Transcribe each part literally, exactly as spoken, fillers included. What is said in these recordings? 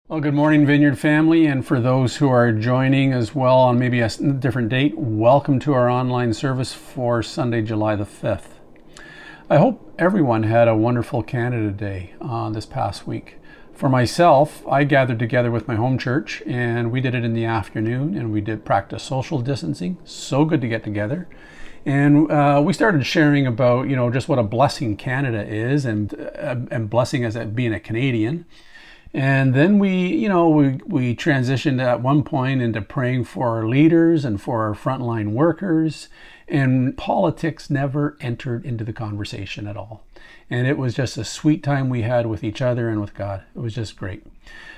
Well, good morning, Vineyard family, and for those who are joining as well on maybe a different date, welcome to our online service for Sunday, July the fifth. I hope everyone had a wonderful Canada Day uh, this past week. For myself, I gathered together with my home church, and we did it in the afternoon, and we did practice social distancing. So good to get together. And uh, we started sharing about, you know, just what a blessing Canada is, and uh, and blessing as being a Canadian. And then we, you know, we, we transitioned at one point into praying for our leaders and for our frontline workers. And politics never entered into the conversation at all. And it was just a sweet time we had with each other and with God. It was just great.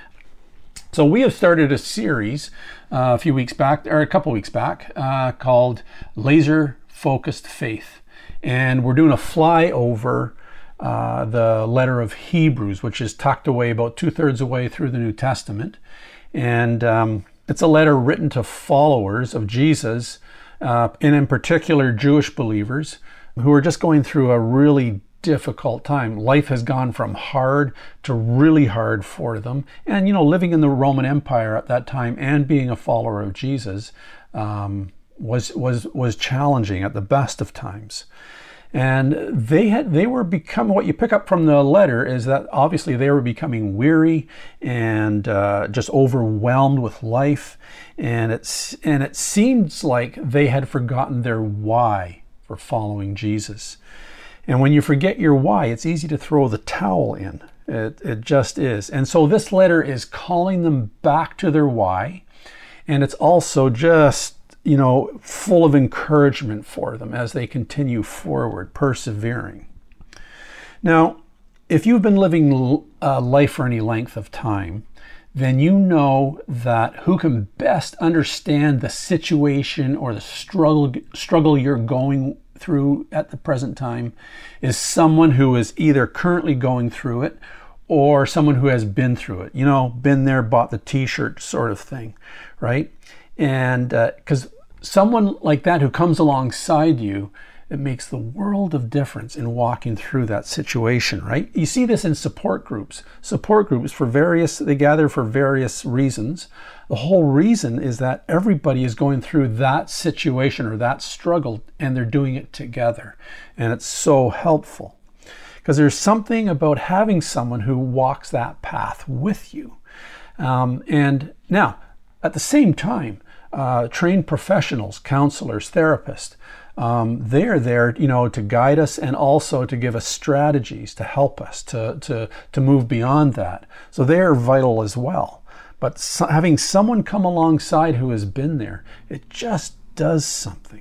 So we have started a series uh, a few weeks back, or a couple weeks back, uh, called Laser Focused Faith. And we're doing a flyover Uh, the letter of Hebrews, which is tucked away about two-thirds away through the New Testament. And um, it's a letter written to followers of Jesus, uh, and in particular Jewish believers who are just going through a really difficult time. Life has gone from hard to really hard for them. And, you know, living in the Roman Empire at that time and being a follower of Jesus um, was, was, was challenging at the best of times. And they had they were becoming, what you pick up from the letter is that obviously they were becoming weary and uh, just overwhelmed with life. And it's and it seems like they had forgotten their why for following Jesus. And when you forget your why, it's easy to throw the towel in. It, it just is. And so this letter is calling them back to their why. And it's also just, you know, full of encouragement for them as they continue forward, persevering. Now, if you've been living uh, life for any length of time, then you know that who can best understand the situation or the struggle struggle you're going through at the present time is someone who is either currently going through it or someone who has been through it. You know, been there, bought the t-shirt sort of thing, right? And because uh, someone like that who comes alongside you, it makes the world of difference in walking through that situation, right? You see this in support groups. Support groups for various, they gather for various reasons. The whole reason is that everybody is going through that situation or that struggle, and they're doing it together. And it's so helpful because there's something about having someone who walks that path with you. Um, and now, at the same time, Uh, trained professionals, counselors, therapists, um, they're there, you know, to guide us and also to give us strategies to help us to to to move beyond that. So they are vital as well. But so, having someone come alongside who has been there, it just does something.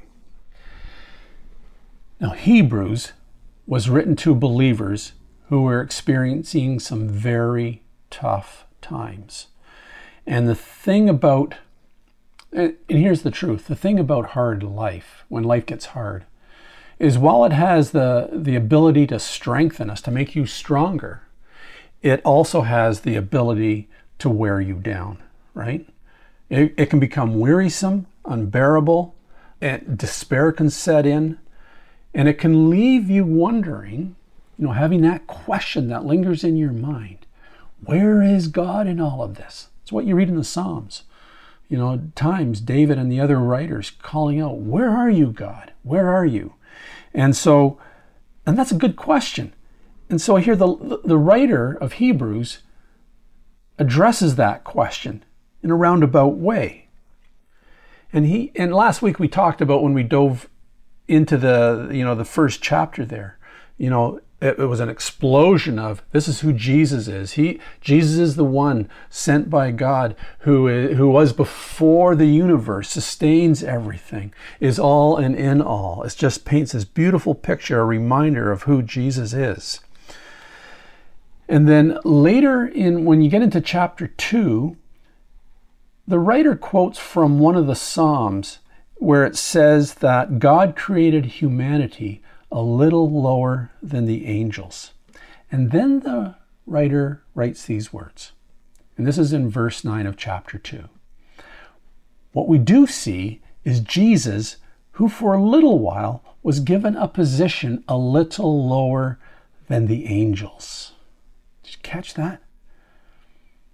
Now, Hebrews was written to believers who were experiencing some very tough times. And the thing about And here's the truth. The thing about hard life, when life gets hard, is while it has the, the ability to strengthen us, to make you stronger, it also has the ability to wear you down, right? It, it can become wearisome, unbearable, and despair can set in, and it can leave you wondering, you know, having that question that lingers in your mind, where is God in all of this? It's what you read in the Psalms. You know, at times David and the other writers calling out, where are you, God? Where are you? And so, and that's a good question. And so here the, the writer of Hebrews addresses that question in a roundabout way. And he, and last week we talked about when we dove into the, you know, the first chapter there, you know, it, it was an explosion of this is who Jesus is. He, Jesus is the one sent by God who is, who was before the universe, sustains everything, is all and in all. It just paints this beautiful picture, a reminder of who Jesus is. And then later in, when you get into chapter two, the writer quotes from one of the Psalms where it says that God created humanity a little lower than the angels. And then the writer writes these words. And this is in verse nine of chapter two. What we do see is Jesus, who for a little while was given a position a little lower than the angels. Did you catch that?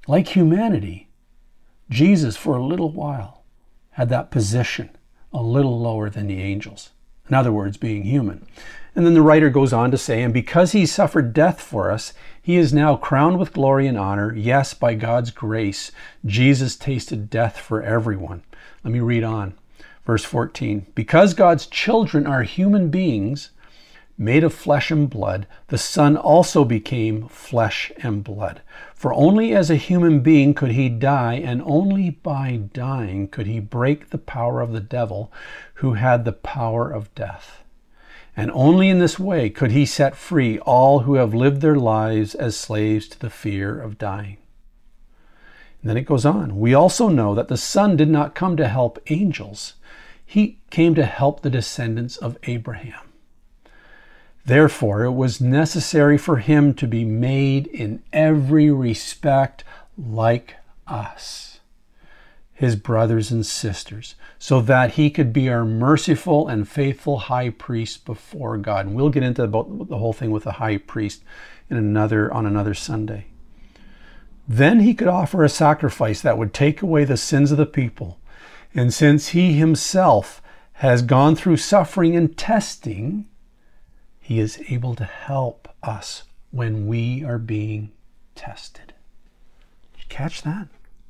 Like humanity, Jesus, for a little while, had that position a little lower than the angels. In other words, being human. And then the writer goes on to say, and because he suffered death for us, he is now crowned with glory and honor. Yes, by God's grace, Jesus tasted death for everyone. Let me read on. Verse fourteen, because God's children are human beings, made of flesh and blood, the Son also became flesh and blood. For only as a human being could he die, and only by dying could he break the power of the devil, who had the power of death. And only in this way could he set free all who have lived their lives as slaves to the fear of dying. And then it goes on. We also know that the Son did not come to help angels. He came to help the descendants of Abraham. Therefore, it was necessary for him to be made in every respect like us, his brothers and sisters, so that he could be our merciful and faithful high priest before God. And we'll get into about the whole thing with the high priest in another on another Sunday. Then he could offer a sacrifice that would take away the sins of the people. And since he himself has gone through suffering and testing, he is able to help us when we are being tested. Did you catch that?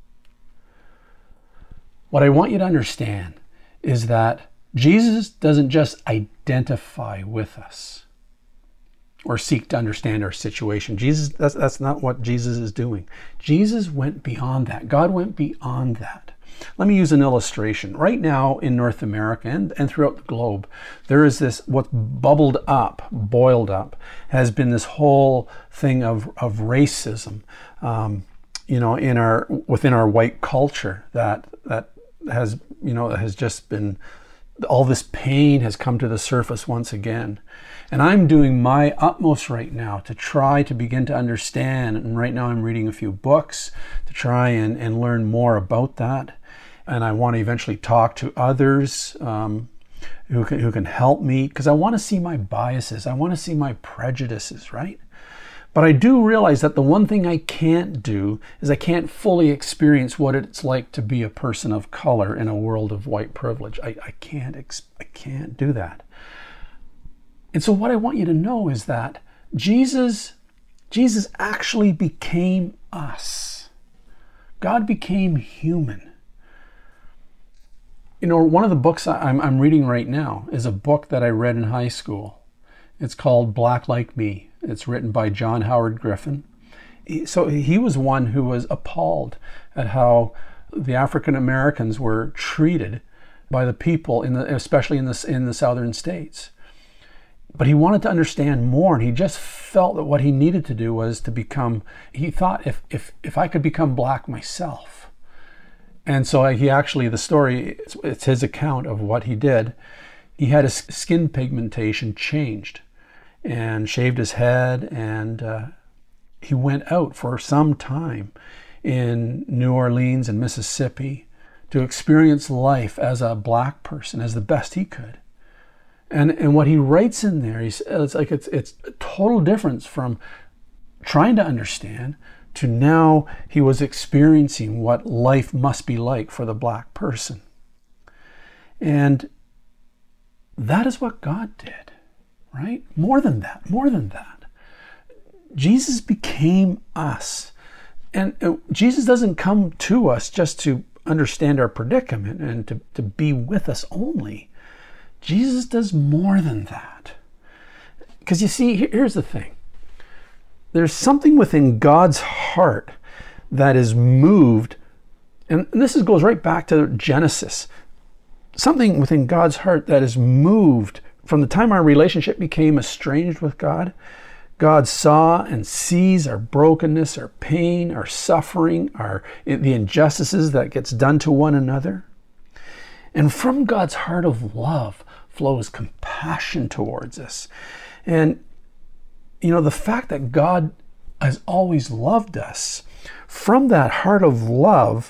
What I want you to understand is that Jesus doesn't just identify with us or seek to understand our situation. Jesus, that's, that's not what Jesus is doing. Jesus went beyond that. God went beyond that. Let me use an illustration. Right now in North America and, and throughout the globe, there is this, what's bubbled up, boiled up, has been this whole thing of, of racism, um, you know, in our, within our white culture that, that has, you know, has just been, all this pain has come to the surface once again. And I'm doing my utmost right now to try to begin to understand. And right now I'm reading a few books to try and, and learn more about that. And I want to eventually talk to others um, who can, who can help me, because I want to see my biases. I want to see my prejudices, right? But I do realize that the one thing I can't do is I can't fully experience what it's like to be a person of color in a world of white privilege. I, I can't ex- I can't do that. And so what I want you to know is that Jesus, Jesus actually became us. God became human. You know, one of the books I'm, I'm reading right now is a book that I read in high school. It's called Black Like Me. It's written by John Howard Griffin. So he was one who was appalled at how the African Americans were treated by the people, in the, especially in the, in the southern states. But he wanted to understand more, and he just felt that what he needed to do was to become, he thought, if if if I could become black myself. And so he actually, the story, it's, it's his account of what he did. He had his skin pigmentation changed and shaved his head, and uh, he went out for some time in New Orleans and Mississippi to experience life as a black person as the best he could. And and what he writes in there, he's, it's like it's it's a total difference from trying to understand to now he was experiencing what life must be like for the black person. And that is what God did, right? More than that, more than that. Jesus became us. And uh, Jesus doesn't come to us just to understand our predicament and to, to be with us only. Jesus does more than that. Because you see, here's the thing. There's something within God's heart that is moved, and this is, goes right back to Genesis. Something within God's heart that is moved from the time our relationship became estranged with God. God saw and sees our brokenness, our pain, our suffering, our the injustices that gets done to one another. And from God's heart of love flows compassion towards us. And, you know, the fact that God has always loved us, from that heart of love,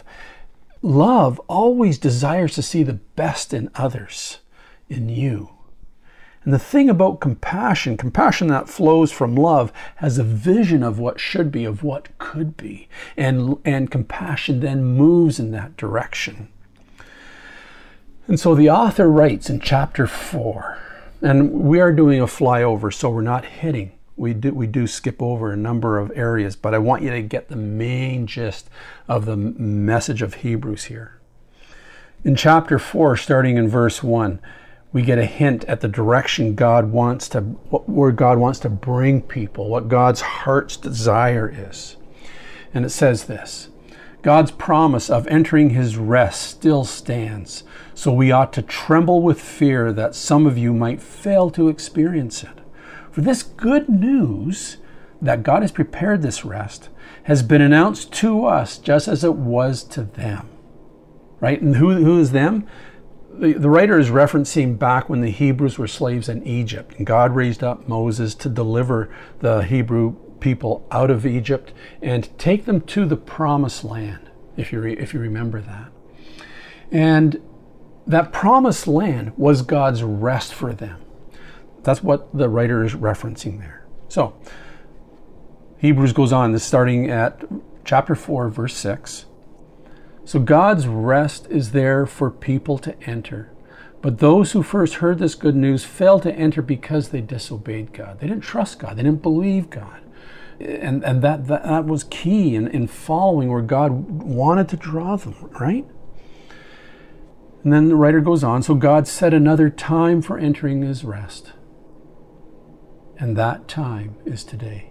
love always desires to see the best in others, in you. And the thing about compassion, compassion that flows from love, has a vision of what should be, of what could be. And, and compassion then moves in that direction. And so the author writes in chapter four, and we are doing a flyover, so we're not hitting. We do, we do skip over a number of areas, but I want you to get the main gist of the message of Hebrews here. In chapter four, starting in verse one, we get a hint at the direction God wants to, where God wants to bring people, what God's heart's desire is. And it says this: God's promise of entering his rest still stands, so we ought to tremble with fear that some of you might fail to experience it. For this good news that God has prepared this rest has been announced to us just as it was to them. Right? And who, who is them? The, the writer is referencing back when the Hebrews were slaves in Egypt, and God raised up Moses to deliver the Hebrew people out of Egypt and take them to the promised land, if you, re, if you remember that. And that promised land was God's rest for them. That's what the writer is referencing there. So, Hebrews goes on, this starting at chapter four, verse six. So God's rest is there for people to enter. But those who first heard this good news failed to enter because they disobeyed God. They didn't trust God. They didn't believe God. And, and that, that, that was key in, in following where God wanted to draw them, right? And then the writer goes on, so God set another time for entering his rest. And that time is today.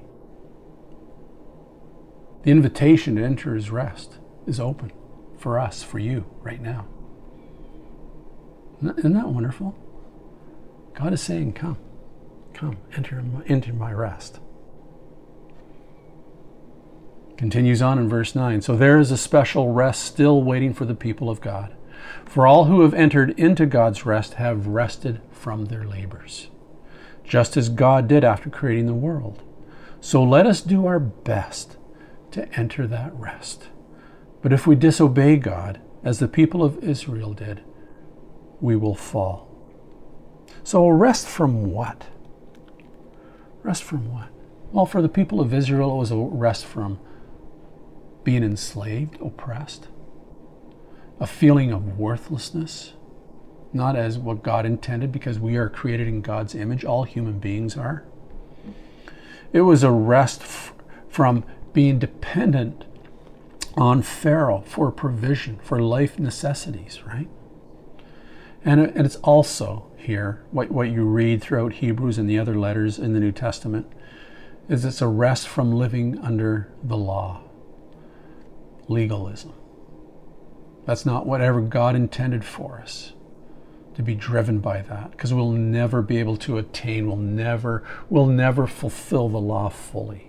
The invitation to enter his rest is open for us, for you, right now. Isn't that wonderful? God is saying, come, come, enter into my rest. Continues on in verse nine. So there is a special rest still waiting for the people of God. For all who have entered into God's rest have rested from their labors, just as God did after creating the world. So let us do our best to enter that rest. But if we disobey God, as the people of Israel did, we will fall. So rest from what? Rest from what? Well, for the people of Israel, it was a rest from being enslaved, oppressed, a feeling of worthlessness, not as what God intended, because we are created in God's image. All human beings are. It was a rest f- from being dependent on Pharaoh for provision, for life necessities, right? And, it, and it's also here, what, what you read throughout Hebrews and the other letters in the New Testament, is it's a rest from living under the law, legalism. That's not whatever God intended for us, to be driven by that, because we'll never be able to attain, we'll never, we'll never fulfill the law fully.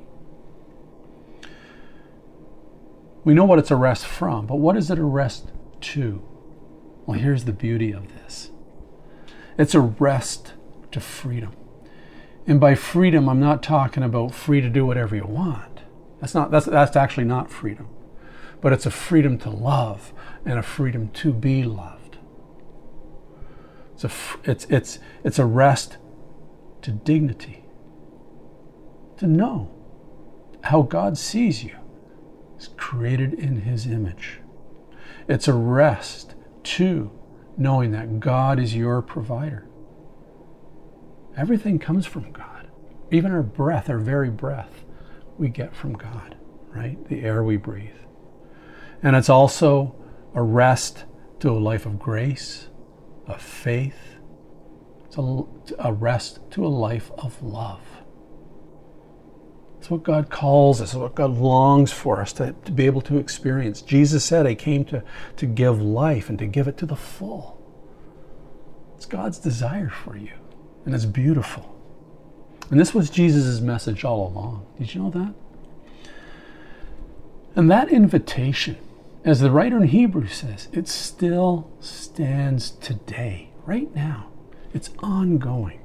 We know what it's a rest from, but what is it a rest to? Well, here's the beauty of this. It's a rest to freedom. And by freedom, I'm not talking about free to do whatever you want. That's not, that's, that's actually not freedom. But it's a freedom to love and a freedom to be loved. It's a, it's, it's, it's a rest to dignity. To know how God sees you. Created in his image. It's a rest to knowing that God is your provider. Everything comes from God. Even our breath, our very breath, we get from God, right? The air we breathe. And it's also a rest to a life of grace, of faith. It's a, a rest to a life of love. It's what God calls us, it's what God longs for us to, to be able to experience. Jesus said, I came to, to give life and to give it to the full. It's God's desire for you, and it's beautiful. And this was Jesus' message all along. Did you know that? And that invitation, as the writer in Hebrews says, it still stands today, right now. It's ongoing.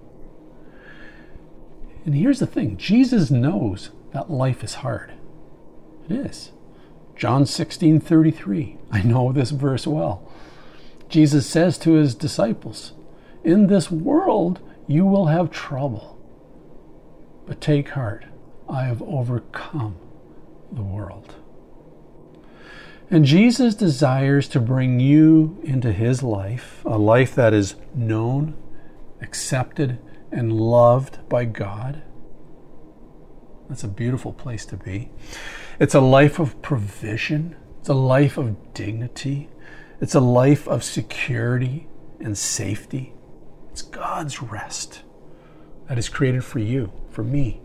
And here's the thing, Jesus knows that life is hard. It is. John sixteen thirty-three. I know this verse well. Jesus says to his disciples, in this world You will have trouble. But take heart, I have overcome the world. And Jesus desires to bring you into his life, a life that is known, accepted, and loved by God. That's a beautiful place to be. It's a life of provision. It's a life of dignity. It's a life of security and safety. It's God's rest that is created for you, for me.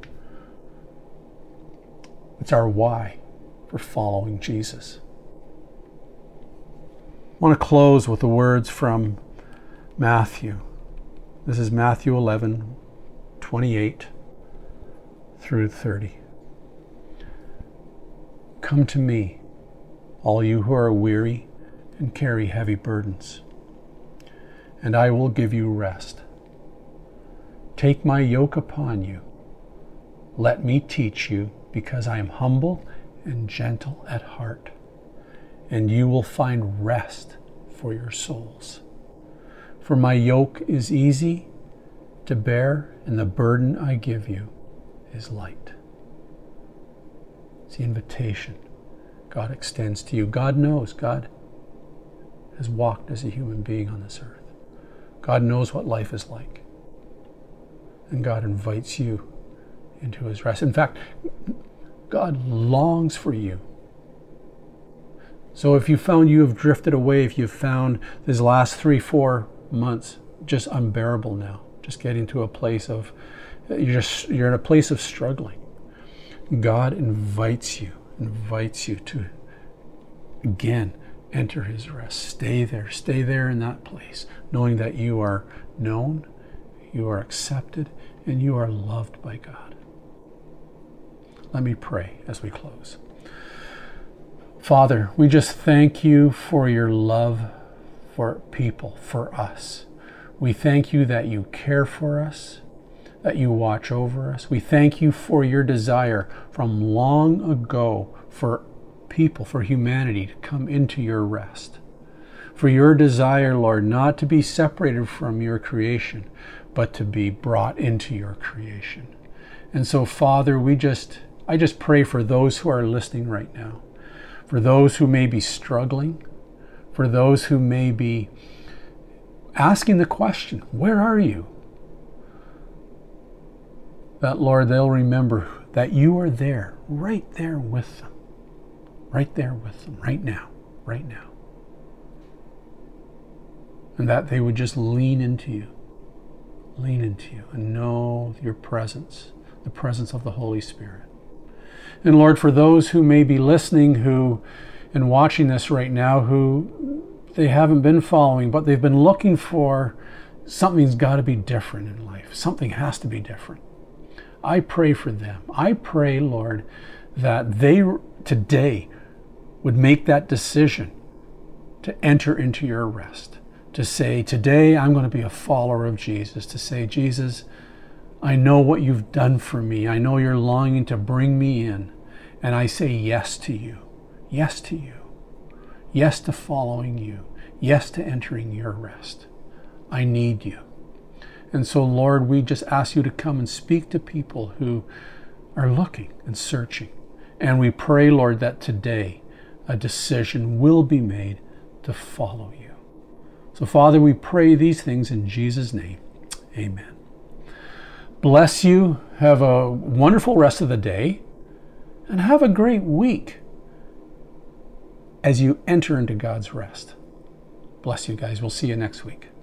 It's our why for following Jesus. I want to close with the words from Matthew. This is Matthew eleven, twenty-eight through thirty. Come to me, all you who are weary and carry heavy burdens, and I will give you rest. Take my yoke upon you. Let me teach you, because I am humble and gentle at heart, and you will find rest for your souls. For my yoke is easy to bear, and the burden I give you is light. It's the invitation God extends to you. God knows. God has walked as a human being on this earth. God knows what life is like. And God invites you into his rest. In fact, God longs for you. So if you found you have drifted away, if you've found these last three, four months just unbearable now, just getting to a place of, you're just, you're in a place of struggling, God invites you, invites you to, again, enter his rest. Stay there, stay there in that place, knowing that you are known, you are accepted, and you are loved by God. Let me pray as we close. Father, we just thank you for your love for people, for us. We thank you that you care for us, that you watch over us. We thank you for your desire from long ago for people, for humanity to come into your rest. For your desire, Lord, not to be separated from your creation, but to be brought into your creation. And so, Father, we just, I just pray for those who are listening right now, for those who may be struggling, for those who may be asking the question, where are you? That, Lord, they'll remember that you are there, right there with them, right there with them, right now, right now. And that they would just lean into you, lean into you and know your presence, the presence of the Holy Spirit. And Lord, for those who may be listening who and watching this right now, who they haven't been following, but they've been looking for something's got to be different in life. Something has to be different. I pray for them. I pray, Lord, that they today would make that decision to enter into your rest, to say, today I'm going to be a follower of Jesus, to say, Jesus, I know what you've done for me. I know you're longing to bring me in, and I say yes to you. Yes to you. Yes to following you. Yes to entering your rest. I need you. And so, Lord, we just ask you to come and speak to people who are looking and searching. And we pray, Lord, that today a decision will be made to follow you. So, Father, we pray these things in Jesus' name. Amen. Bless you. Have a wonderful rest of the day. And have a great week as you enter into God's rest. Bless you guys. We'll see you next week.